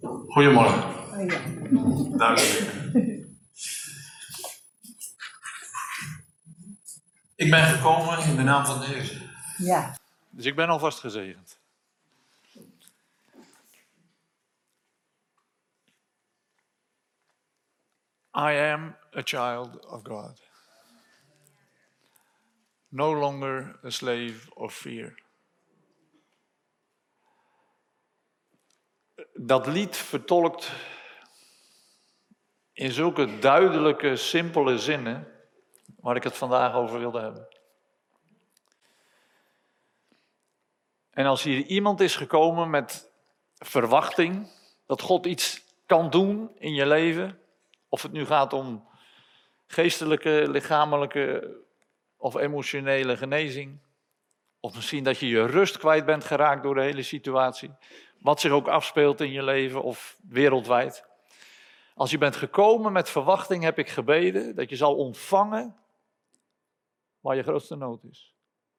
Goedemorgen. Oh ja. Duidelijk. Ik ben gekomen in de naam van de Heer. Ja. Dus ik ben alvast gezegend. I am a child of God. No longer a slave of fear. Dat lied vertolkt in zulke duidelijke, simpele zinnen waar ik het vandaag over wilde hebben. En als hier iemand is gekomen met verwachting dat God iets kan doen in je leven, of het nu gaat om geestelijke, lichamelijke of emotionele genezing, of misschien dat je je rust kwijt bent geraakt door de hele situatie, wat zich ook afspeelt in je leven of wereldwijd. Als je bent gekomen met verwachting, heb ik gebeden dat je zal ontvangen waar je grootste nood is.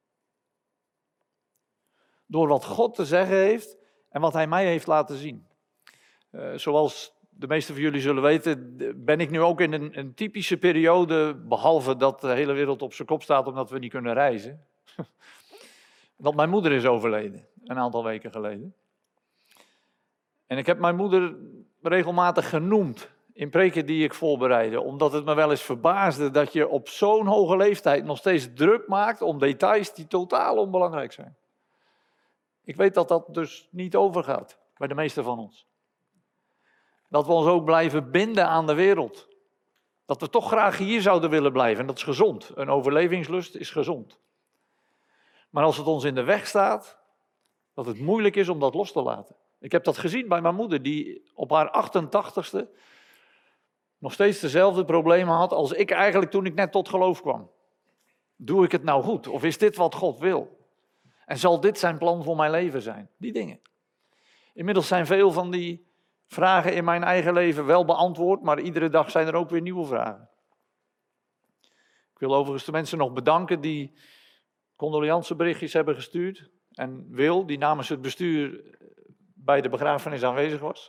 Door wat God te zeggen heeft en wat hij mij heeft laten zien. Zoals de meesten van jullie zullen weten, ben ik nu ook in een typische periode, behalve dat de hele wereld op zijn kop staat omdat we niet kunnen reizen. Dat mijn moeder is overleden, een aantal weken geleden. En ik heb mijn moeder regelmatig genoemd in preken die ik voorbereidde, omdat het me wel eens verbaasde dat je op zo'n hoge leeftijd nog steeds druk maakt om details die totaal onbelangrijk zijn. Ik weet dat dat dus niet overgaat bij de meesten van ons. Dat we ons ook blijven binden aan de wereld. Dat we toch graag hier zouden willen blijven en dat is gezond. Een overlevingslust is gezond. Maar als het ons in de weg staat, dat het moeilijk is om dat los te laten. Ik heb dat gezien bij mijn moeder die op haar 88ste nog steeds dezelfde problemen had als ik eigenlijk toen ik net tot geloof kwam. Doe ik het nou goed? Of is dit wat God wil? En zal dit zijn plan voor mijn leven zijn? Die dingen. Inmiddels zijn veel van die vragen in mijn eigen leven wel beantwoord, maar iedere dag zijn er ook weer nieuwe vragen. Ik wil overigens de mensen nog bedanken die condolianceberichtjes hebben gestuurd. En Wil, die namens het bestuur bij de begrafenis aanwezig was.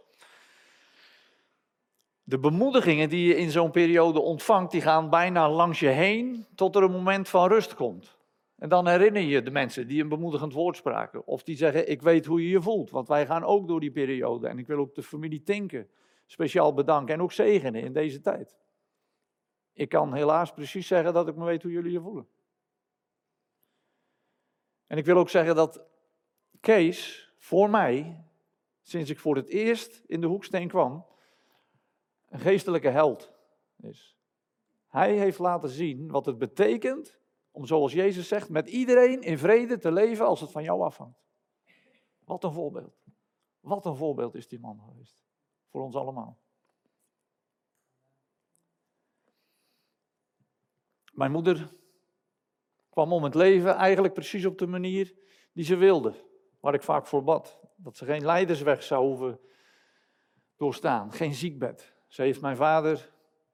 De bemoedigingen die je in zo'n periode ontvangt, die gaan bijna langs je heen tot er een moment van rust komt. En dan herinner je de mensen die een bemoedigend woord spraken. Of die zeggen, ik weet hoe je je voelt, want wij gaan ook door die periode. En ik wil ook de familie Tinken speciaal bedanken en ook zegenen in deze tijd. Ik kan helaas precies zeggen dat ik me weet hoe jullie je voelen. En ik wil ook zeggen dat Kees voor mij, sinds ik voor het eerst in de Hoeksteen kwam, een geestelijke held is. Hij heeft laten zien wat het betekent om, zoals Jezus zegt, met iedereen in vrede te leven als het van jou afhangt. Wat een voorbeeld. Wat een voorbeeld is die man geweest. Voor ons allemaal. Mijn moeder kwam om het leven eigenlijk precies op de manier die ze wilde. Waar ik vaak voor bad. Dat ze geen lijdersweg zou hoeven doorstaan. Geen ziekbed. Ze heeft mijn vader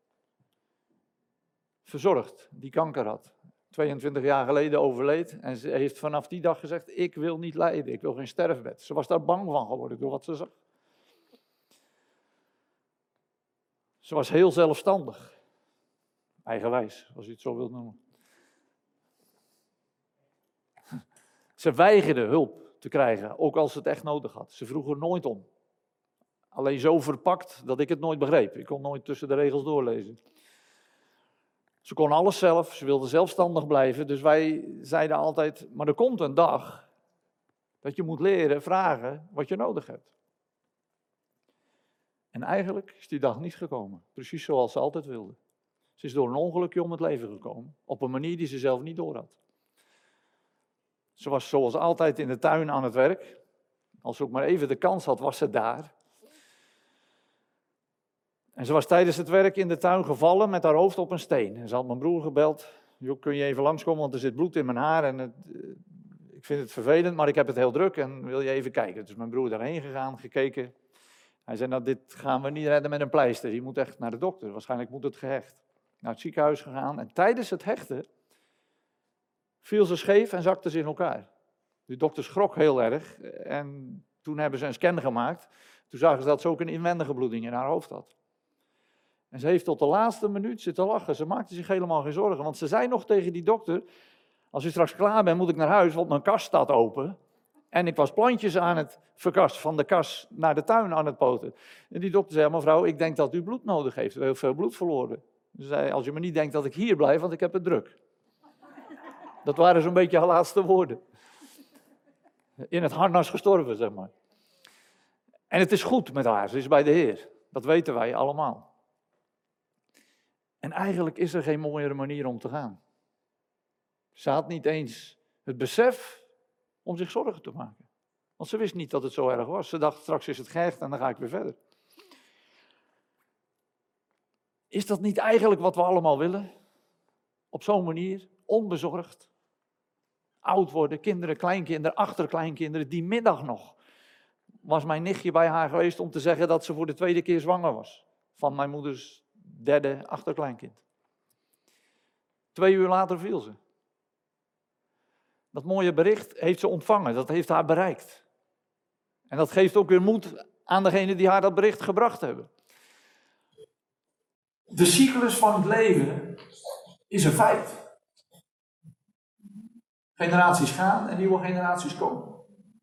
verzorgd, die kanker had. 22 jaar geleden overleed. En ze heeft vanaf die dag gezegd, ik wil niet lijden. Ik wil geen sterfbed. Ze was daar bang van geworden door wat ze zag. Ze was heel zelfstandig. Eigenwijs, als je het zo wilt noemen. Ze weigerde hulp te krijgen, ook als ze het echt nodig had. Ze vroeg er nooit om. Alleen zo verpakt dat ik het nooit begreep. Ik kon nooit tussen de regels doorlezen. Ze kon alles zelf, ze wilde zelfstandig blijven. Dus wij zeiden altijd, maar er komt een dag dat je moet leren vragen wat je nodig hebt. En eigenlijk is die dag niet gekomen. Precies zoals ze altijd wilde. Ze is door een ongelukje om het leven gekomen. Op een manier die ze zelf niet door had. Ze was zoals altijd in de tuin aan het werk. Als ze ook maar even de kans had, was ze daar. En ze was tijdens het werk in de tuin gevallen met haar hoofd op een steen. En ze had mijn broer gebeld. Joh, kun je even langskomen, want er zit bloed in mijn haar. En ik vind het vervelend, maar ik heb het heel druk en wil je even kijken. Dus mijn broer daarheen gegaan, gekeken. Hij zei, nou dit gaan we niet redden met een pleister. Je moet echt naar de dokter. Waarschijnlijk moet het gehecht. Naar het ziekenhuis gegaan. En tijdens het hechten viel ze scheef en zakte ze in elkaar. De dokter schrok heel erg. En toen hebben ze een scan gemaakt. Toen zagen ze dat ze ook een inwendige bloeding in haar hoofd had. En ze heeft tot de laatste minuut zitten lachen. Ze maakte zich helemaal geen zorgen. Want ze zei nog tegen die dokter, als u straks klaar bent, moet ik naar huis, want mijn kast staat open. En ik was plantjes aan het verkasten, van de kas naar de tuin aan het poten. En die dokter zei, mevrouw, ik denk dat u bloed nodig heeft. U heeft heel veel bloed verloren. Ze zei, als je me niet denkt dat ik hier blijf, want ik heb het druk. Dat waren zo'n beetje haar laatste woorden. In het harnas gestorven, zeg maar. En het is goed met haar, ze is bij de Heer. Dat weten wij allemaal. En eigenlijk is er geen mooiere manier om te gaan. Ze had niet eens het besef om zich zorgen te maken. Want ze wist niet dat het zo erg was. Ze dacht, straks is het gehecht en dan ga ik weer verder. Is dat niet eigenlijk wat we allemaal willen? Op zo'n manier, onbezorgd. Oud worden, kinderen, kleinkinderen, achterkleinkinderen. Die middag nog was mijn nichtje bij haar geweest om te zeggen dat ze voor de tweede keer zwanger was. Van mijn moeders derde achterkleinkind. 2 uur later viel ze. Dat mooie bericht heeft ze ontvangen, dat heeft haar bereikt. En dat geeft ook weer moed aan degenen die haar dat bericht gebracht hebben. De cyclus van het leven is een feit. Generaties gaan en nieuwe generaties komen.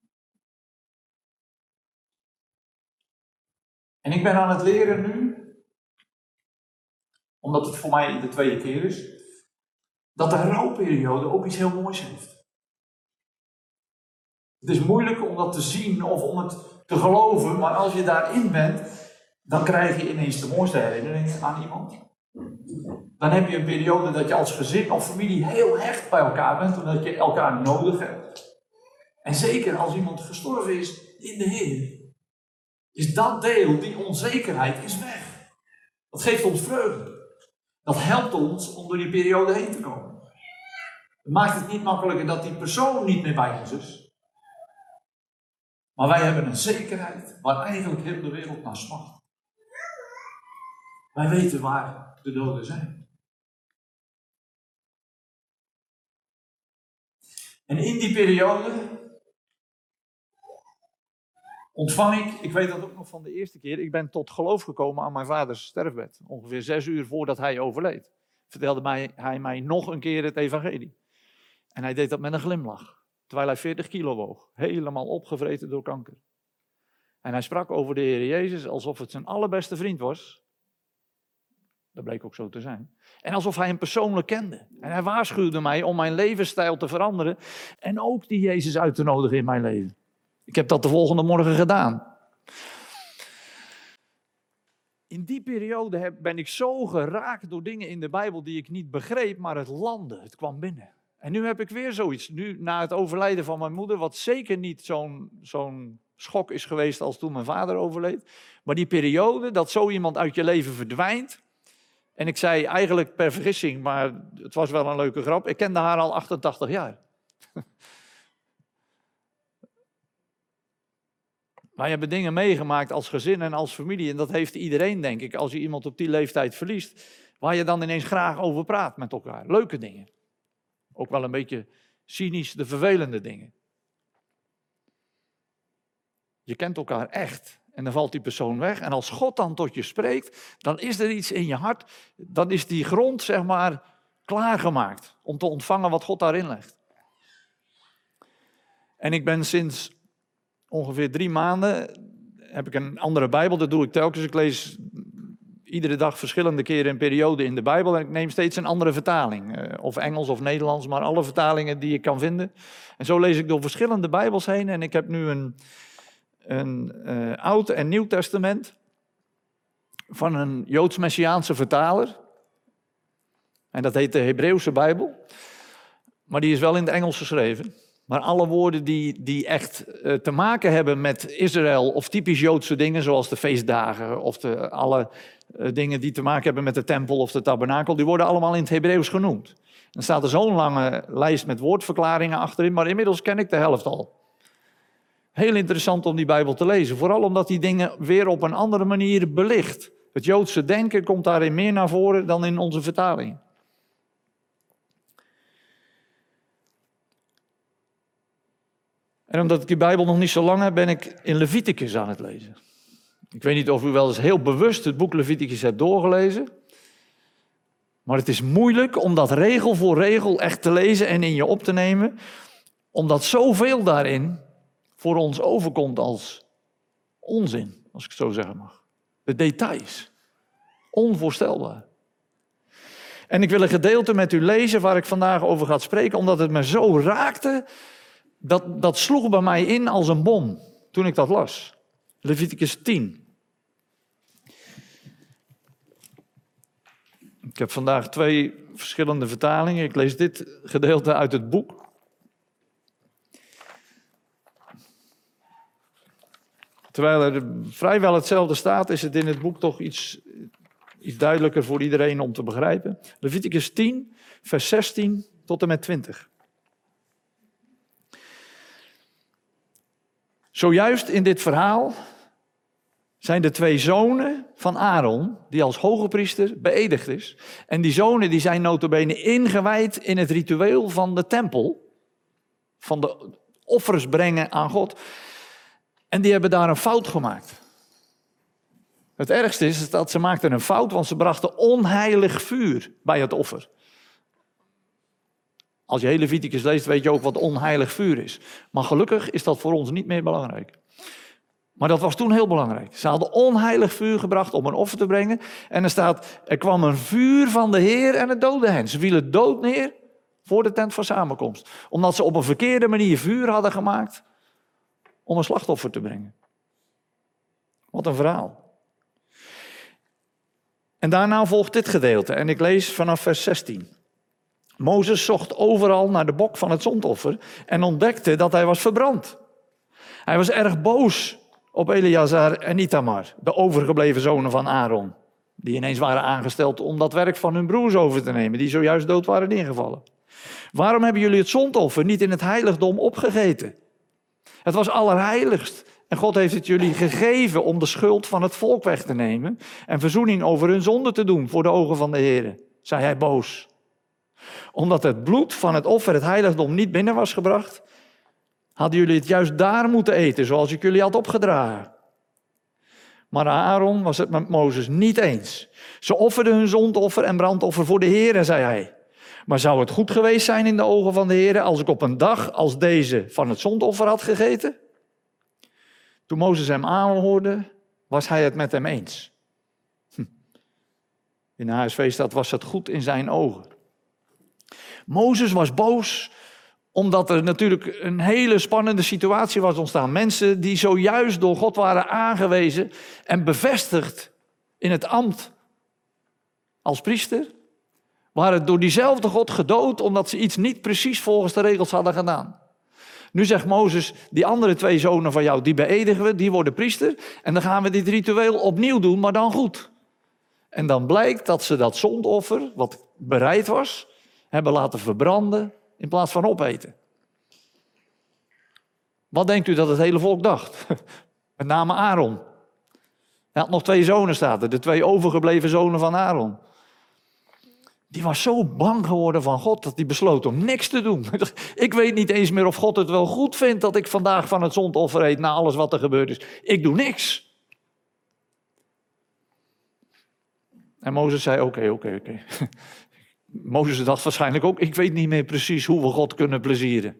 En ik ben aan het leren nu, omdat het voor mij de tweede keer is, dat de rouwperiode ook iets heel moois heeft. Het is moeilijk om dat te zien of om het te geloven, maar als je daarin bent, dan krijg je ineens de mooiste herinneringen aan iemand. Dan heb je een periode dat je als gezin of familie heel hecht bij elkaar bent, omdat je elkaar nodig hebt. En zeker als iemand gestorven is in de Heer, is dat deel, die onzekerheid, is weg. Dat geeft ons vreugde. Dat helpt ons om door die periode heen te komen. Het maakt het niet makkelijker dat die persoon niet meer bij ons is. Maar wij hebben een zekerheid waar eigenlijk heel de wereld naar smacht. Wij weten waar de doden zijn. En in die periode ontvang ik weet dat ook nog van de eerste keer, ik ben tot geloof gekomen aan mijn vaders sterfbed. Ongeveer 6 uur voordat hij overleed. Vertelde hij mij nog een keer het evangelie. En hij deed dat met een glimlach. Terwijl hij 40 kilo woog. Helemaal opgevreten door kanker. En hij sprak over de Heer Jezus alsof het zijn allerbeste vriend was. Dat bleek ook zo te zijn. En alsof hij hem persoonlijk kende. En hij waarschuwde mij om mijn levensstijl te veranderen. En ook die Jezus uit te nodigen in mijn leven. Ik heb dat de volgende morgen gedaan. In die periode ben ik zo geraakt door dingen in de Bijbel die ik niet begreep, maar het landde, het kwam binnen. En nu heb ik weer zoiets, nu na het overlijden van mijn moeder, wat zeker niet zo'n schok is geweest als toen mijn vader overleed. Maar die periode dat zo iemand uit je leven verdwijnt. En ik zei eigenlijk per vergissing, maar het was wel een leuke grap, ik kende haar al 88 jaar. Wij hebben dingen meegemaakt als gezin en als familie. En dat heeft iedereen, denk ik, als je iemand op die leeftijd verliest. Waar je dan ineens graag over praat met elkaar. Leuke dingen. Ook wel een beetje cynisch, de vervelende dingen. Je kent elkaar echt. En dan valt die persoon weg. En als God dan tot je spreekt, dan is er iets in je hart. Dan is die grond, zeg maar, klaargemaakt. Om te ontvangen wat God daarin legt. En ik ben sinds ongeveer 3 maanden, heb ik een andere Bijbel, dat doe ik telkens. Ik lees iedere dag verschillende keren een periode in de Bijbel en ik neem steeds een andere vertaling. Of Engels of Nederlands, maar alle vertalingen die ik kan vinden. En zo lees ik door verschillende Bijbels heen en ik heb nu een Oud- en Nieuw Testament van een Joods-Messiaanse vertaler. En dat heet de Hebreeuwse Bijbel. Maar die is wel in het Engels geschreven. Maar alle woorden die echt te maken hebben met Israël of typisch Joodse dingen, zoals de feestdagen of alle dingen die te maken hebben met de tempel of de tabernakel, die worden allemaal in het Hebreeuws genoemd. Dan staat er zo'n lange lijst met woordverklaringen achterin, maar inmiddels ken ik de helft al. Heel interessant om die Bijbel te lezen, vooral omdat die dingen weer op een andere manier belicht. Het Joodse denken komt daarin meer naar voren dan in onze vertaling. En omdat ik die Bijbel nog niet zo lang heb, ben ik in Leviticus aan het lezen. Ik weet niet of u wel eens heel bewust het boek Leviticus hebt doorgelezen. Maar het is moeilijk om dat regel voor regel echt te lezen en in je op te nemen. Omdat zoveel daarin voor ons overkomt als onzin, als ik het zo zeggen mag. De details. Onvoorstelbaar. En ik wil een gedeelte met u lezen waar ik vandaag over ga spreken, omdat het me zo raakte. Dat sloeg bij mij in als een bom toen ik dat las. Leviticus 10. Ik heb vandaag 2 verschillende vertalingen. Ik lees dit gedeelte uit het boek. Terwijl er vrijwel hetzelfde staat, is het in het boek toch iets duidelijker voor iedereen om te begrijpen. Leviticus 10, vers 16 tot en met 20. Zojuist in dit verhaal zijn de 2 zonen van Aaron, die als hoge priester beëdigd is. En die zonen die zijn nota bene ingewijd in het ritueel van de tempel. Van de offers brengen aan God. En die hebben daar een fout gemaakt. Het ergste is dat ze maakten een fout, want ze brachten onheilig vuur bij het offer. Als je hele Leviticus leest, weet je ook wat onheilig vuur is. Maar gelukkig is dat voor ons niet meer belangrijk. Maar dat was toen heel belangrijk. Ze hadden onheilig vuur gebracht om een offer te brengen. En er staat, er kwam een vuur van de Heer en het doodde hen. Ze vielen dood neer voor de tent van samenkomst. Omdat ze op een verkeerde manier vuur hadden gemaakt om een slachtoffer te brengen. Wat een verhaal. En daarna volgt dit gedeelte. En ik lees vanaf vers 16. Mozes zocht overal naar de bok van het zondoffer en ontdekte dat hij was verbrand. Hij was erg boos op Eleazar en Ithamar, de overgebleven zonen van Aaron, die ineens waren aangesteld om dat werk van hun broers over te nemen, die zojuist dood waren ingevallen. Waarom hebben jullie het zondoffer niet in het heiligdom opgegeten? Het was allerheiligst en God heeft het jullie gegeven om de schuld van het volk weg te nemen en verzoening over hun zonde te doen voor de ogen van de Heer, zei hij boos. Omdat het bloed van het offer het heiligdom niet binnen was gebracht, hadden jullie het juist daar moeten eten, zoals ik jullie had opgedragen. Maar Aaron was het met Mozes niet eens. Ze offerden hun zondoffer en brandoffer voor de Heer, zei hij. Maar zou het goed geweest zijn in de ogen van de Heer als ik op een dag als deze van het zondoffer had gegeten? Toen Mozes hem aanhoorde, was hij het met hem eens. In de HSV staat, was het goed in zijn ogen. Mozes was boos omdat er natuurlijk een hele spannende situatie was ontstaan. Mensen die zojuist door God waren aangewezen en bevestigd in het ambt als priester, waren door diezelfde God gedood omdat ze iets niet precies volgens de regels hadden gedaan. Nu zegt Mozes, die andere 2 zonen van jou, die beëdigen we, die worden priester. En dan gaan we dit ritueel opnieuw doen, maar dan goed. En dan blijkt dat ze dat zondoffer, wat bereid was, hebben laten verbranden in plaats van opeten. Wat denkt u dat het hele volk dacht? Met name Aaron. Hij had nog 2 zonen staat er, de 2 overgebleven zonen van Aaron. Die was zo bang geworden van God dat hij besloot om niks te doen. Ik weet niet eens meer of God het wel goed vindt dat ik vandaag van het zondoffer eet na alles wat er gebeurd is. Ik doe niks. En Mozes zei oké. Mozes dacht waarschijnlijk ook, ik weet niet meer precies hoe we God kunnen plezieren.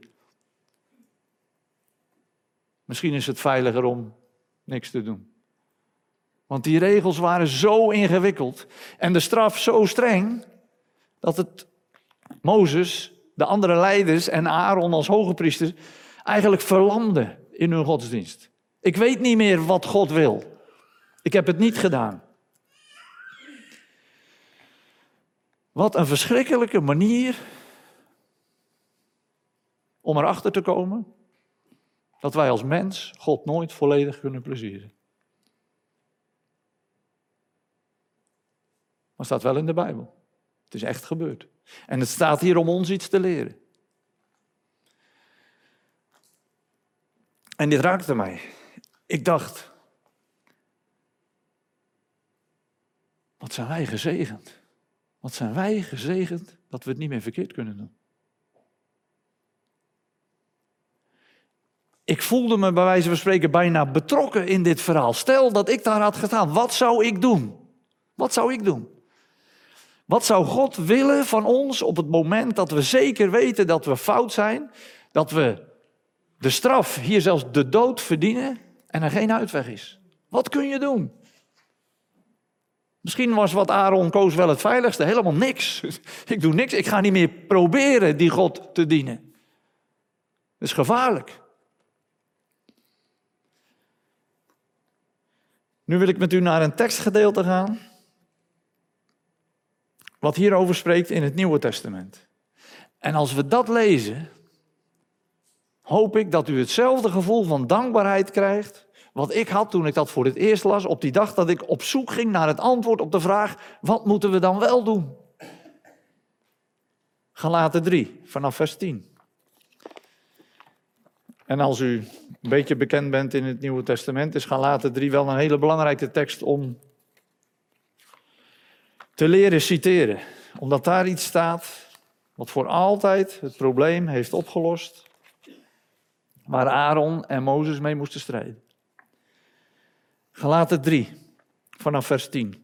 Misschien is het veiliger om niks te doen. Want die regels waren zo ingewikkeld en de straf zo streng, dat het Mozes, de andere leiders en Aaron als hoge priester eigenlijk verlamde in hun godsdienst. Ik weet niet meer wat God wil. Ik heb het niet gedaan. Wat een verschrikkelijke manier om erachter te komen dat wij als mens God nooit volledig kunnen plezieren. Maar het staat wel in de Bijbel. Het is echt gebeurd. En het staat hier om ons iets te leren. En dit raakte mij. Ik dacht, wat zijn wij gezegend. Wat zijn wij gezegend dat we het niet meer verkeerd kunnen doen. Ik voelde me bij wijze van spreken bijna betrokken in dit verhaal. Stel dat ik daar had gestaan, wat zou ik doen? Wat zou ik doen? Wat zou God willen van ons op het moment dat we zeker weten dat we fout zijn, dat we de straf, hier zelfs de dood verdienen en er geen uitweg is? Wat kun je doen? Misschien was wat Aaron koos wel het veiligste, helemaal niks. Ik doe niks, ik ga niet meer proberen die God te dienen. Dat is gevaarlijk. Nu wil ik met u naar een tekstgedeelte gaan, wat hierover spreekt in het Nieuwe Testament. En als we dat lezen, hoop ik dat u hetzelfde gevoel van dankbaarheid krijgt, wat ik had toen ik dat voor het eerst las, op die dag dat ik op zoek ging naar het antwoord op de vraag, wat moeten we dan wel doen? Galaten 3, vanaf vers 10. En als u een beetje bekend bent in het Nieuwe Testament, is Galaten 3 wel een hele belangrijke tekst om te leren citeren. Omdat daar iets staat wat voor altijd het probleem heeft opgelost, waar Aaron en Mozes mee moesten strijden. Galaten 3, vanaf vers 10.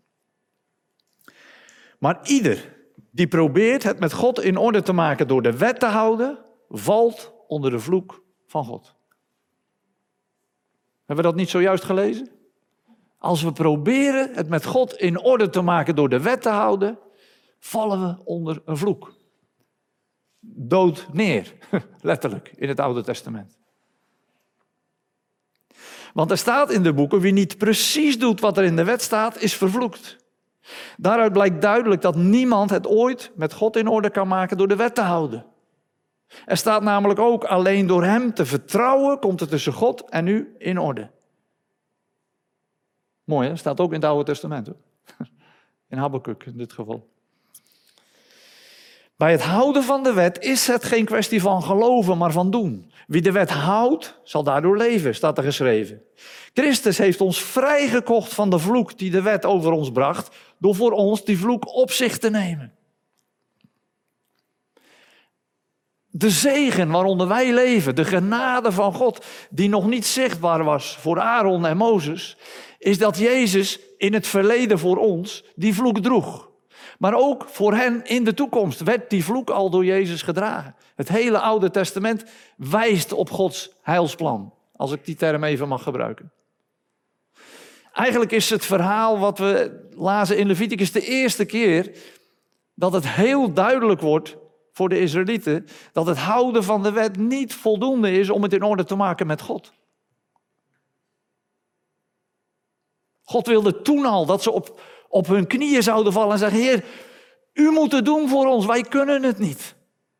Maar ieder die probeert het met God in orde te maken door de wet te houden, valt onder de vloek van God. Hebben we dat niet zojuist gelezen? Als we proberen het met God in orde te maken door de wet te houden, vallen we onder een vloek. Dood neer, letterlijk, in het Oude Testament. Want er staat in de boeken, wie niet precies doet wat er in de wet staat, is vervloekt. Daaruit blijkt duidelijk dat niemand het ooit met God in orde kan maken door de wet te houden. Er staat namelijk ook, alleen door hem te vertrouwen komt het tussen God en u in orde. Mooi hè, staat ook in het Oude Testament. Hoor. In Habakuk in dit geval. Bij het houden van de wet is het geen kwestie van geloven, maar van doen. Wie de wet houdt, zal daardoor leven, staat er geschreven. Christus heeft ons vrijgekocht van de vloek die de wet over ons bracht, door voor ons die vloek op zich te nemen. De zegen waaronder wij leven, de genade van God, die nog niet zichtbaar was voor Aaron en Mozes, is dat Jezus in het verleden voor ons die vloek droeg. Maar ook voor hen in de toekomst werd die vloek al door Jezus gedragen. Het hele Oude Testament wijst op Gods heilsplan, als ik die term even mag gebruiken. Eigenlijk is het verhaal wat we lazen in Leviticus de eerste keer dat het heel duidelijk wordt voor de Israëlieten dat het houden van de wet niet voldoende is om het in orde te maken met God. God wilde toen al dat ze op hun knieën zouden vallen en zeggen, Heer, u moet het doen voor ons, wij kunnen het niet.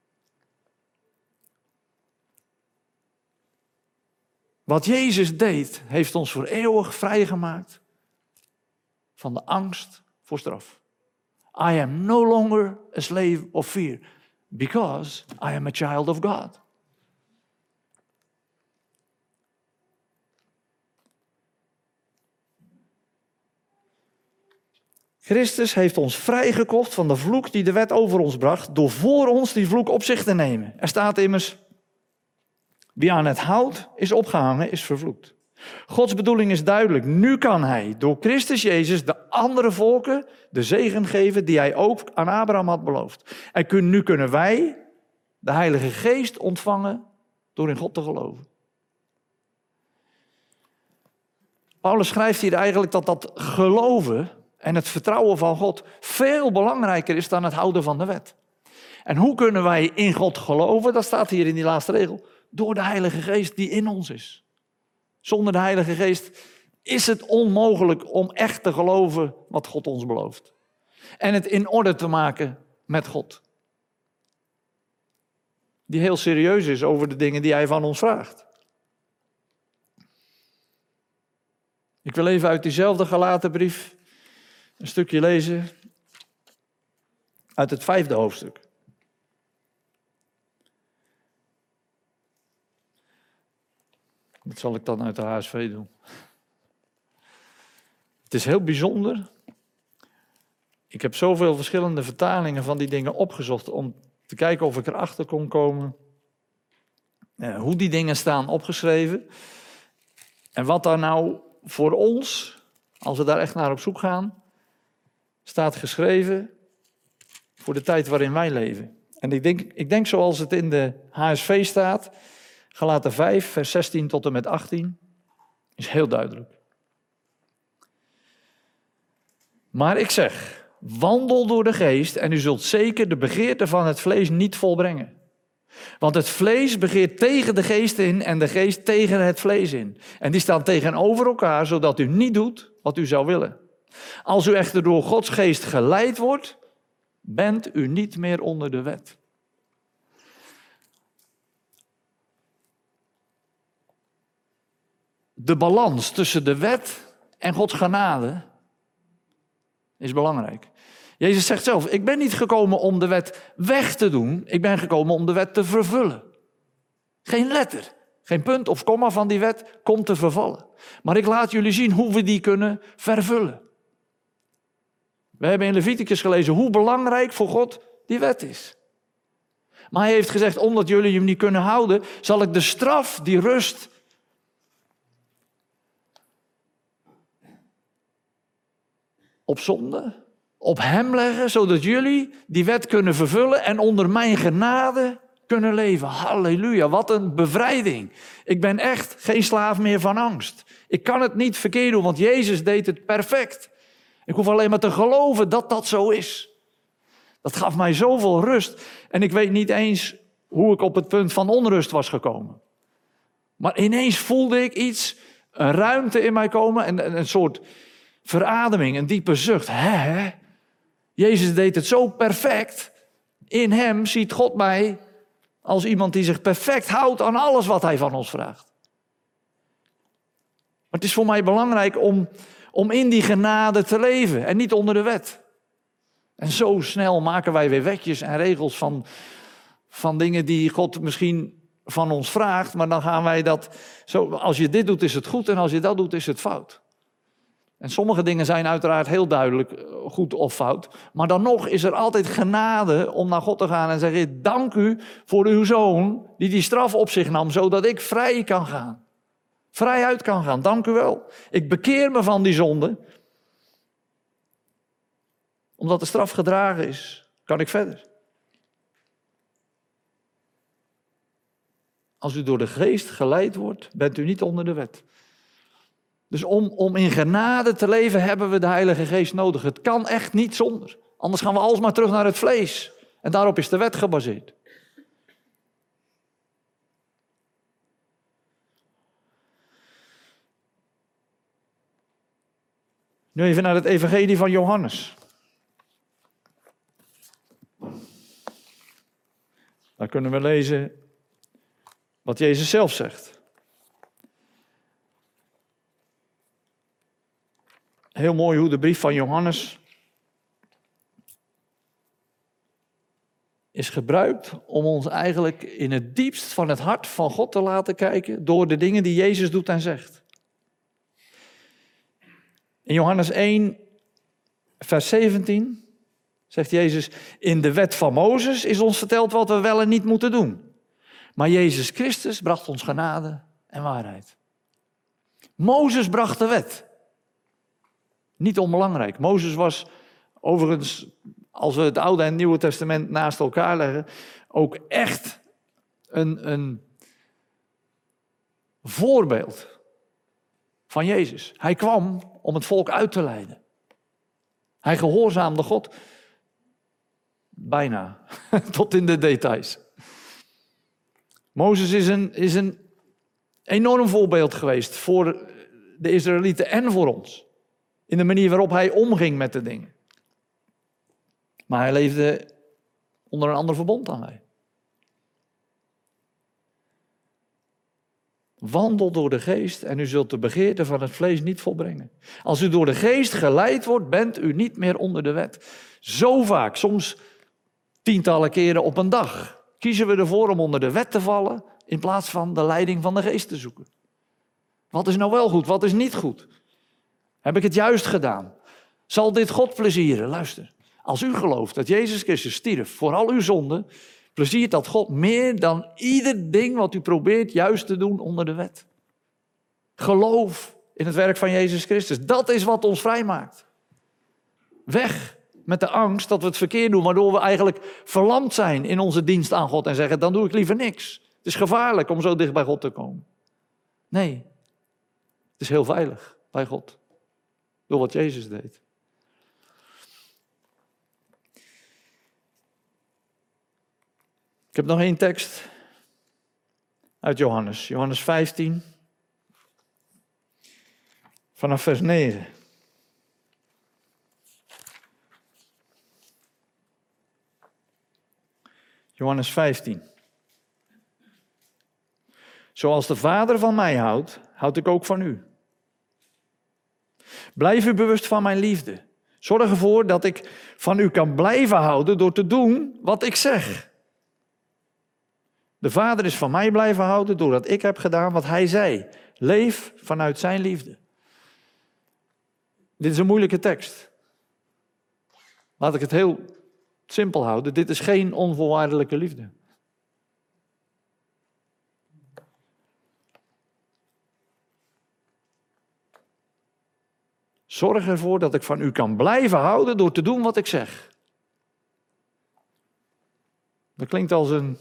Wat Jezus deed, heeft ons voor eeuwig vrijgemaakt van de angst voor straf. I am no longer a slave of fear, because I am a child of God. Christus heeft ons vrijgekocht van de vloek die de wet over ons bracht, door voor ons die vloek op zich te nemen. Er staat immers, wie aan het hout is opgehangen, is vervloekt. Gods bedoeling is duidelijk. Nu kan hij door Christus Jezus de andere volken de zegen geven die hij ook aan Abraham had beloofd. En nu kunnen wij de Heilige Geest ontvangen door in God te geloven. Paulus schrijft hier eigenlijk dat geloven en het vertrouwen van God veel belangrijker is dan het houden van de wet. En hoe kunnen wij in God geloven? Dat staat hier in die laatste regel. Door de Heilige Geest die in ons is. Zonder de Heilige Geest is het onmogelijk om echt te geloven wat God ons belooft. En het in orde te maken met God. Die heel serieus is over de dingen die hij van ons vraagt. Ik wil even uit diezelfde Galatenbrief een stukje lezen uit het 5e hoofdstuk. Dat zal ik dan uit de HSV doen. Het is heel bijzonder. Ik heb zoveel verschillende vertalingen van die dingen opgezocht om te kijken of ik erachter kon komen hoe die dingen staan opgeschreven. En wat daar nou voor ons, als we daar echt naar op zoek gaan, staat geschreven voor de tijd waarin wij leven. En ik denk zoals het in de HSV staat, Galaten 5, vers 16 tot en met 18, is heel duidelijk. Maar ik zeg, wandel door de geest en u zult zeker de begeerte van het vlees niet volbrengen. Want het vlees begeert tegen de geest in en de geest tegen het vlees in. En die staan tegenover elkaar, zodat u niet doet wat u zou willen. Als u echter door Gods geest geleid wordt, bent u niet meer onder de wet. De balans tussen de wet en Gods genade is belangrijk. Jezus zegt zelf, ik ben niet gekomen om de wet weg te doen, ik ben gekomen om de wet te vervullen. Geen letter, geen punt of komma van die wet komt te vervallen. Maar ik laat jullie zien hoe we die kunnen vervullen. We hebben in Leviticus gelezen hoe belangrijk voor God die wet is. Maar hij heeft gezegd, omdat jullie hem niet kunnen houden, zal ik de straf die rust op zonde, op hem leggen, zodat jullie die wet kunnen vervullen en onder mijn genade kunnen leven. Halleluja, wat een bevrijding. Ik ben echt geen slaaf meer van angst. Ik kan het niet verkeerd doen, want Jezus deed het perfect. Ik hoef alleen maar te geloven dat dat zo is. Dat gaf mij zoveel rust. En ik weet niet eens hoe ik op het punt van onrust was gekomen. Maar ineens voelde ik iets, een ruimte in mij komen en een soort verademing, een diepe zucht. Hè? Jezus deed het zo perfect. In hem ziet God mij als iemand die zich perfect houdt aan alles wat hij van ons vraagt. Maar het is voor mij belangrijk om in die genade te leven en niet onder de wet. En zo snel maken wij weer wetjes en regels van dingen die God misschien van ons vraagt. Maar dan gaan wij dat, zo, als je dit doet is het goed en als je dat doet is het fout. En sommige dingen zijn uiteraard heel duidelijk goed of fout. Maar dan nog is er altijd genade om naar God te gaan en zeggen, dank u voor uw zoon die straf op zich nam, zodat ik vrij kan gaan. Vrij uit kan gaan, dank u wel. Ik bekeer me van die zonde. Omdat de straf gedragen is, kan ik verder. Als u door de geest geleid wordt, bent u niet onder de wet. Dus om in genade te leven hebben we de Heilige Geest nodig. Het kan echt niet zonder. Anders gaan we alsmaar terug naar het vlees. En daarop is de wet gebaseerd. Nu even naar het evangelie van Johannes. Daar kunnen we lezen wat Jezus zelf zegt. Heel mooi hoe de brief van Johannes is gebruikt om ons eigenlijk in het diepst van het hart van God te laten kijken door de dingen die Jezus doet en zegt. In Johannes 1, vers 17 zegt Jezus, in de wet van Mozes is ons verteld wat we wel en niet moeten doen. Maar Jezus Christus bracht ons genade en waarheid. Mozes bracht de wet. Niet onbelangrijk. Mozes was overigens, als we het Oude en Nieuwe Testament naast elkaar leggen, ook echt een voorbeeld van Jezus. Hij kwam om het volk uit te leiden. Hij gehoorzaamde God bijna, tot in de details. Mozes is een enorm voorbeeld geweest voor de Israëlieten en voor ons. In de manier waarop hij omging met de dingen. Maar hij leefde onder een ander verbond dan wij. Wandel door de geest en u zult de begeerte van het vlees niet volbrengen. Als u door de geest geleid wordt, bent u niet meer onder de wet. Zo vaak, soms tientallen keren op een dag, kiezen we ervoor om onder de wet te vallen in plaats van de leiding van de geest te zoeken. Wat is nou wel goed, wat is niet goed? Heb ik het juist gedaan? Zal dit God plezieren? Luister, als u gelooft dat Jezus Christus stierf voor al uw zonden, pleziert dat God meer dan ieder ding wat u probeert juist te doen onder de wet. Geloof in het werk van Jezus Christus. Dat is wat ons vrijmaakt. Weg met de angst dat we het verkeerd doen, waardoor we eigenlijk verlamd zijn in onze dienst aan God en zeggen, dan doe ik liever niks. Het is gevaarlijk om zo dicht bij God te komen. Nee, het is heel veilig bij God. Door wat Jezus deed. Ik heb nog één tekst uit Johannes. Johannes 15. Vanaf vers 9. Johannes 15. Zoals de Vader van mij houdt, houd ik ook van u. Blijf u bewust van mijn liefde. Zorg ervoor dat ik van u kan blijven houden door te doen wat ik zeg. De Vader is van mij blijven houden doordat ik heb gedaan wat hij zei. Leef vanuit zijn liefde. Dit is een moeilijke tekst. Laat ik het heel simpel houden. Dit is geen onvoorwaardelijke liefde. Zorg ervoor dat ik van u kan blijven houden door te doen wat ik zeg. Dat klinkt als een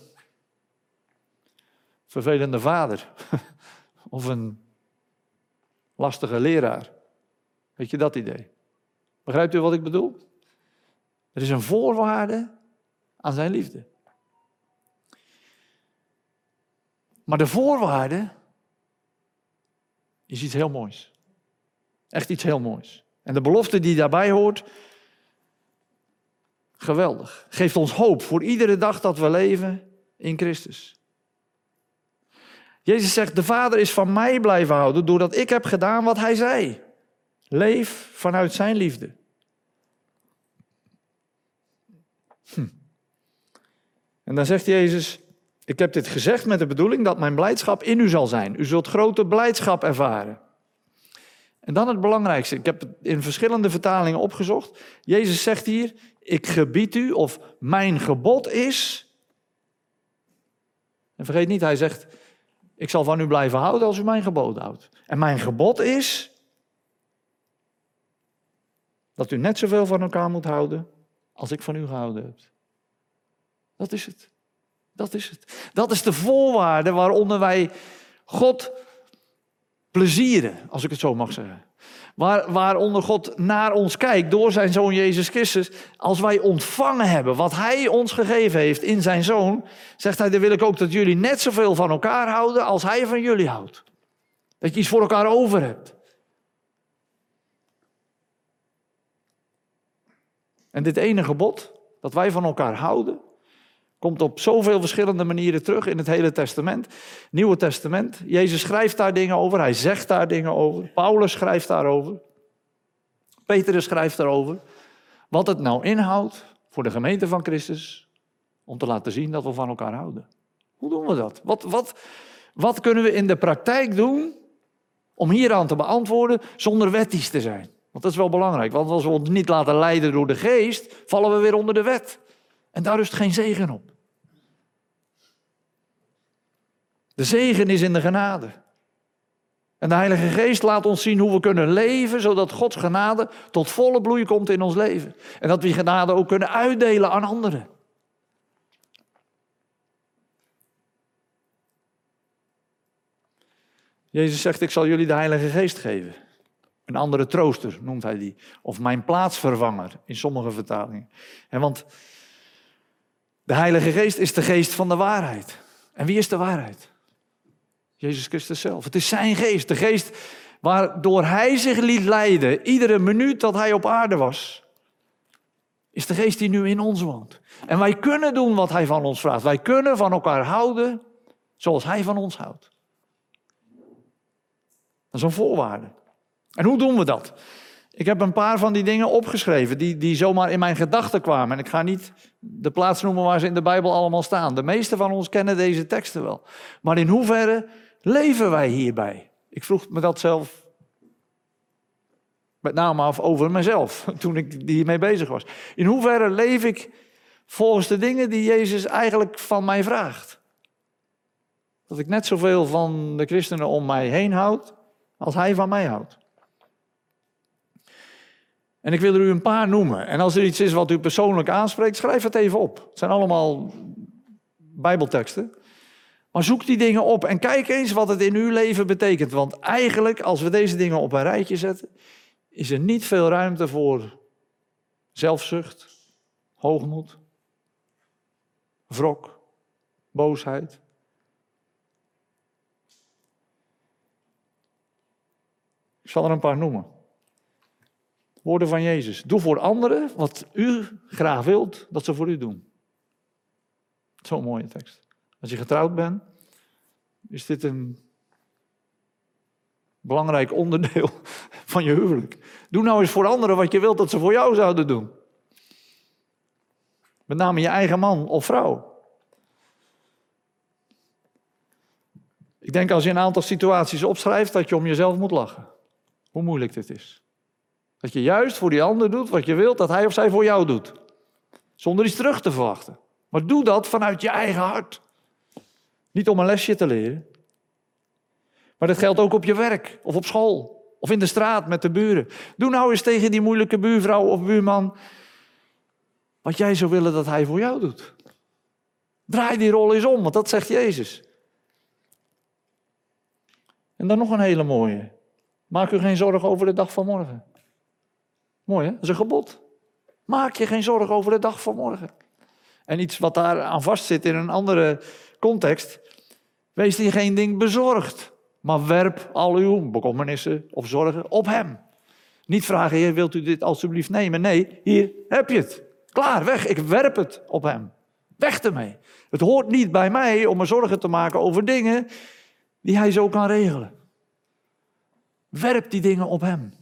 vervelende vader. Of een lastige leraar. Weet je dat idee? Begrijpt u wat ik bedoel? Er is een voorwaarde aan zijn liefde. Maar de voorwaarde is iets heel moois. Echt iets heel moois. En de belofte die daarbij hoort, geweldig. Geeft ons hoop voor iedere dag dat we leven in Christus. Jezus zegt, de Vader is van mij blijven houden doordat ik heb gedaan wat hij zei. Leef vanuit zijn liefde. En dan zegt Jezus, ik heb dit gezegd met de bedoeling dat mijn blijdschap in u zal zijn. U zult grote blijdschap ervaren. En dan het belangrijkste, ik heb het in verschillende vertalingen opgezocht. Jezus zegt hier, ik gebied u, of mijn gebod is. En vergeet niet, hij zegt, ik zal van u blijven houden als u mijn gebod houdt. En mijn gebod is dat u net zoveel van elkaar moet houden als ik van u gehouden heb. Dat is het. Dat is het. Dat is de voorwaarde waaronder wij God plezieren, als ik het zo mag zeggen. Waaronder God naar ons kijkt door zijn Zoon Jezus Christus. Als wij ontvangen hebben wat hij ons gegeven heeft in zijn Zoon, zegt hij, dan wil ik ook dat jullie net zoveel van elkaar houden als hij van jullie houdt. Dat je iets voor elkaar over hebt. En dit ene gebod, dat wij van elkaar houden, komt op zoveel verschillende manieren terug in het hele Testament. Nieuwe Testament. Jezus schrijft daar dingen over. Hij zegt daar dingen over. Paulus schrijft daarover. Petrus schrijft daarover. Wat het nou inhoudt voor de gemeente van Christus. Om te laten zien dat we van elkaar houden. Hoe doen we dat? Wat kunnen we in de praktijk doen om hieraan te beantwoorden zonder wettisch te zijn? Want dat is wel belangrijk. Want als we ons niet laten leiden door de geest, vallen we weer onder de wet. En daar rust geen zegen op. De zegen is in de genade. En de Heilige Geest laat ons zien hoe we kunnen leven, zodat Gods genade tot volle bloei komt in ons leven. En dat we die genade ook kunnen uitdelen aan anderen. Jezus zegt, ik zal jullie de Heilige Geest geven. Een andere trooster noemt hij die. Of mijn plaatsvervanger in sommige vertalingen. En want de Heilige Geest is de geest van de waarheid. En wie is de waarheid? Jezus Christus zelf. Het is zijn geest. De geest waardoor hij zich liet leiden. Iedere minuut dat hij op aarde was. Is de geest die nu in ons woont. En wij kunnen doen wat hij van ons vraagt. Wij kunnen van elkaar houden zoals hij van ons houdt. Dat is een voorwaarde. En hoe doen we dat? Ik heb een paar van die dingen opgeschreven die zomaar in mijn gedachten kwamen. En ik ga niet de plaats noemen waar ze in de Bijbel allemaal staan. De meeste van ons kennen deze teksten wel. Maar in hoeverre leven wij hierbij? Ik vroeg me dat zelf met name af over mezelf, toen ik hiermee bezig was. In hoeverre leef ik volgens de dingen die Jezus eigenlijk van mij vraagt. Dat ik net zoveel van de christenen om mij heen houd, als hij van mij houdt. En ik wil er u een paar noemen. En als er iets is wat u persoonlijk aanspreekt, schrijf het even op. Het zijn allemaal Bijbelteksten. Maar zoek die dingen op en kijk eens wat het in uw leven betekent. Want eigenlijk, als we deze dingen op een rijtje zetten, is er niet veel ruimte voor zelfzucht, hoogmoed, wrok, boosheid. Ik zal er een paar noemen. Woorden van Jezus. Doe voor anderen wat u graag wilt dat ze voor u doen. Zo'n mooie tekst. Als je getrouwd bent, is dit een belangrijk onderdeel van je huwelijk. Doe nou eens voor anderen wat je wilt dat ze voor jou zouden doen. Met name je eigen man of vrouw. Ik denk als je een aantal situaties opschrijft dat je om jezelf moet lachen. Hoe moeilijk dit is. Dat je juist voor die ander doet wat je wilt dat hij of zij voor jou doet. Zonder iets terug te verwachten. Maar doe dat vanuit je eigen hart. Niet om een lesje te leren. Maar dat geldt ook op je werk of op school. Of in de straat met de buren. Doe nou eens tegen die moeilijke buurvrouw of buurman wat jij zou willen dat hij voor jou doet. Draai die rol eens om, want dat zegt Jezus. En dan nog een hele mooie. Maak u geen zorgen over de dag van morgen. Mooi hè, dat is een gebod. Maak je geen zorgen over de dag van morgen. En iets wat daar aan vast zit in een andere context. Wees in geen ding bezorgd. Maar werp al uw bekommernissen of zorgen op hem. Niet vragen, Heer, wilt u dit alstublieft nemen? Nee, hier heb je het. Klaar, weg. Ik werp het op hem. Weg ermee. Het hoort niet bij mij om me zorgen te maken over dingen die hij zo kan regelen. Werp die dingen op hem.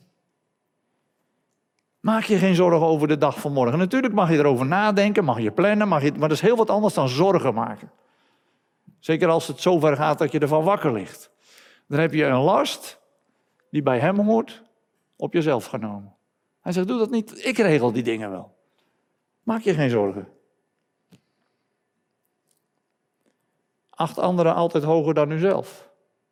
Maak je geen zorgen over de dag van morgen. Natuurlijk mag je erover nadenken, mag je plannen, maar dat is heel wat anders dan zorgen maken. Zeker als het zover gaat dat je ervan wakker ligt. Dan heb je een last die bij hem hoort op jezelf genomen. Hij zegt, doe dat niet, ik regel die dingen wel. Maak je geen zorgen. 8 anderen altijd hoger dan uzelf.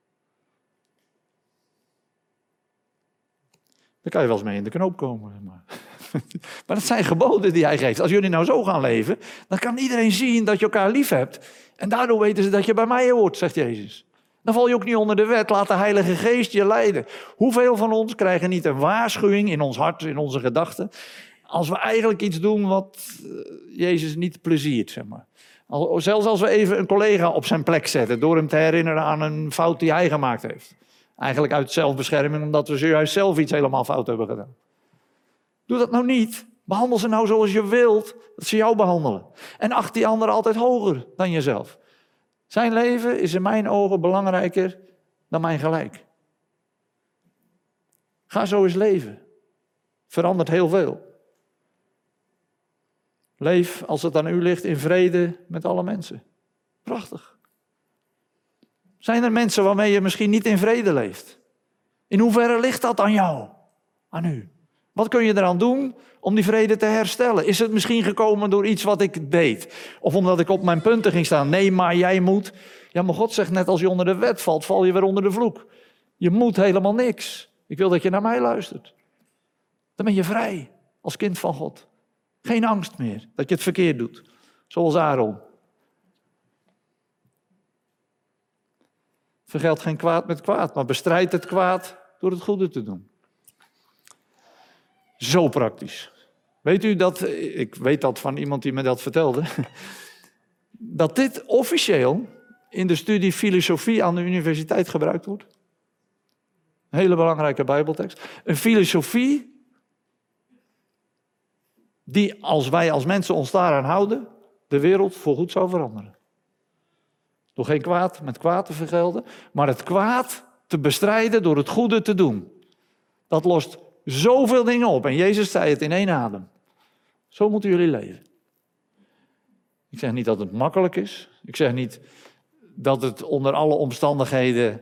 Daar kan je wel eens mee in de knoop komen. Maar dat zijn geboden die hij geeft. Als jullie nou zo gaan leven, dan kan iedereen zien dat je elkaar lief hebt. En daardoor weten ze dat je bij mij hoort, zegt Jezus. Dan val je ook niet onder de wet. Laat de Heilige Geest je leiden. Hoeveel van ons krijgen niet een waarschuwing in ons hart, in onze gedachten, als we eigenlijk iets doen wat Jezus niet pleziert, zeg maar. Zelfs als we even een collega op zijn plek zetten, door hem te herinneren aan een fout die hij gemaakt heeft. Eigenlijk uit zelfbescherming, omdat we zojuist zelf iets helemaal fout hebben gedaan. Doe dat nou niet. Behandel ze nou zoals je wilt dat ze jou behandelen. En acht die ander altijd hoger dan jezelf. Zijn leven is in mijn ogen belangrijker dan mijn gelijk. Ga zo eens leven. Verandert heel veel. Leef, als het aan u ligt, in vrede met alle mensen. Prachtig. Zijn er mensen waarmee je misschien niet in vrede leeft? In hoeverre ligt dat aan jou? Aan u? Wat kun je eraan doen om die vrede te herstellen? Is het misschien gekomen door iets wat ik deed? Of omdat ik op mijn punten ging staan? Nee, maar jij moet. Ja, maar God zegt net als je onder de wet valt, val je weer onder de vloek. Je moet helemaal niks. Ik wil dat je naar mij luistert. Dan ben je vrij als kind van God. Geen angst meer dat je het verkeerd doet. Zoals Aaron. Vergeld geen kwaad met kwaad, maar bestrijd het kwaad door het goede te doen. Zo praktisch. Weet u dat, ik weet dat van iemand die me dat vertelde, dat dit officieel in de studie filosofie aan de universiteit gebruikt wordt? Een hele belangrijke Bijbeltekst. Een filosofie die, als wij als mensen ons daaraan houden, de wereld voorgoed zou veranderen. Door geen kwaad met kwaad te vergelden, maar het kwaad te bestrijden door het goede te doen. Dat lost zoveel dingen op. En Jezus zei het in 1 adem. Zo moeten jullie leven. Ik zeg niet dat het makkelijk is. Ik zeg niet dat het onder alle omstandigheden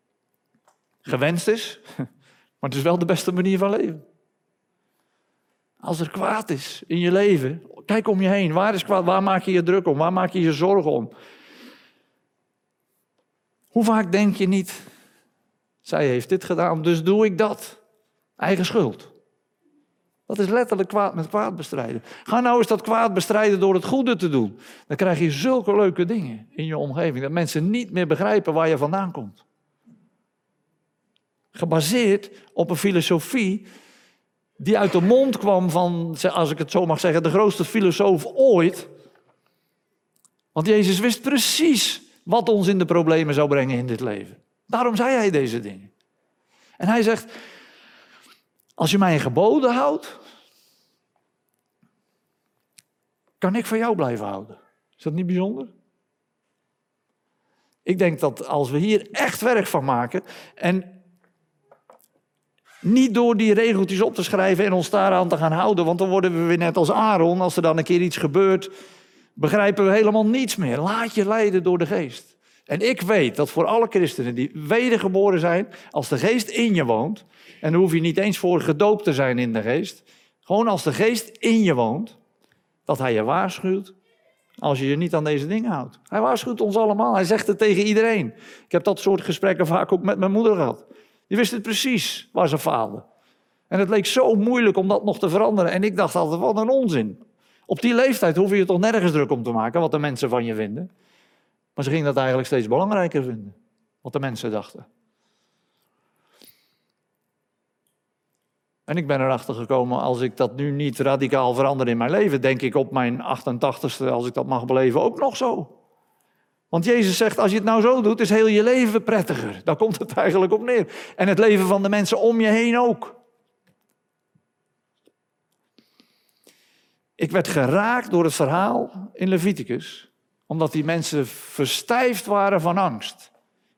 gewenst is. Maar het is wel de beste manier van leven. Als er kwaad is in je leven, kijk om je heen. Waar is kwaad? Waar maak je je druk om? Waar maak je je zorgen om? Hoe vaak denk je niet, zij heeft dit gedaan, dus doe ik dat. Eigen schuld. Dat is letterlijk kwaad met kwaad bestrijden. Ga nou eens dat kwaad bestrijden door het goede te doen. Dan krijg je zulke leuke dingen in je omgeving, dat mensen niet meer begrijpen waar je vandaan komt. Gebaseerd op een filosofie die uit de mond kwam van, als ik het zo mag zeggen, de grootste filosoof ooit. Want Jezus wist precies wat ons in de problemen zou brengen in dit leven. Daarom zei hij deze dingen. En hij zegt, als je mijn geboden houdt, kan ik van jou blijven houden. Is dat niet bijzonder? Ik denk dat als we hier echt werk van maken en niet door die regeltjes op te schrijven en ons daaraan te gaan houden, want dan worden we weer net als Aaron, als er dan een keer iets gebeurt, begrijpen we helemaal niets meer. Laat je leiden door de geest. En ik weet dat voor alle christenen die wedergeboren zijn, als de geest in je woont, en daar hoef je niet eens voor gedoopt te zijn in de geest, gewoon als de geest in je woont, dat hij je waarschuwt als je je niet aan deze dingen houdt. Hij waarschuwt ons allemaal, hij zegt het tegen iedereen. Ik heb dat soort gesprekken vaak ook met mijn moeder gehad. Die wist het precies waar ze faalde. En het leek zo moeilijk om dat nog te veranderen. En ik dacht altijd, wat een onzin. Op die leeftijd hoef je je toch nergens druk om te maken wat de mensen van je vinden. Maar ze ging dat eigenlijk steeds belangrijker vinden. Wat de mensen dachten. En ik ben erachter gekomen, als ik dat nu niet radicaal verander in mijn leven, denk ik op mijn 88ste, als ik dat mag beleven, ook nog zo. Want Jezus zegt, als je het nou zo doet, is heel je leven prettiger. Daar komt het eigenlijk op neer. En het leven van de mensen om je heen ook. Ik werd geraakt door het verhaal in Leviticus, omdat die mensen verstijfd waren van angst.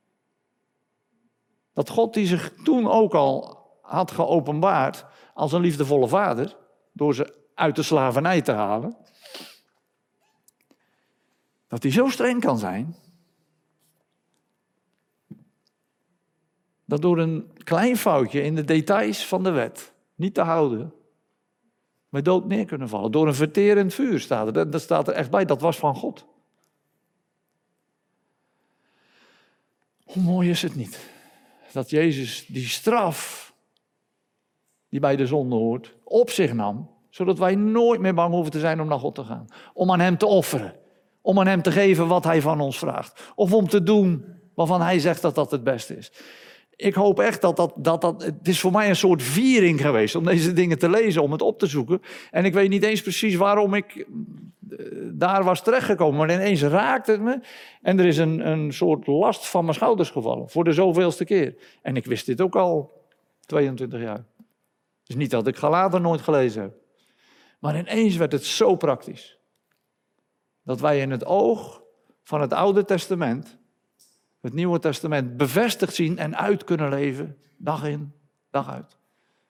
Dat God die zich toen ook al had geopenbaard als een liefdevolle vader, door ze uit de slavernij te halen, dat hij zo streng kan zijn, dat door een klein foutje in de details van de wet niet te houden, we dood neer kunnen vallen. Door een verterend vuur staat er. Dat staat er echt bij, dat was van God. Hoe mooi is het niet, dat Jezus die straf die bij de zonde hoort, op zich nam, zodat wij nooit meer bang hoeven te zijn om naar God te gaan. Om aan hem te offeren. Om aan hem te geven wat hij van ons vraagt. Of om te doen waarvan hij zegt dat dat het beste is. Ik hoop echt dat het is voor mij een soort viering geweest om deze dingen te lezen, om het op te zoeken. En ik weet niet eens precies waarom ik daar was terechtgekomen, maar ineens raakte het me. En er is een soort last van mijn schouders gevallen, voor de zoveelste keer. En ik wist dit ook al 22 jaar. Dus niet dat ik Galaten nooit gelezen heb. Maar ineens werd het zo praktisch. Dat wij in het oog van het Oude Testament, het Nieuwe Testament, bevestigd zien en uit kunnen leven, dag in, dag uit.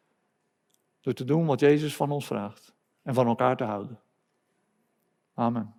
Door te doen wat Jezus van ons vraagt en van elkaar te houden. Amen.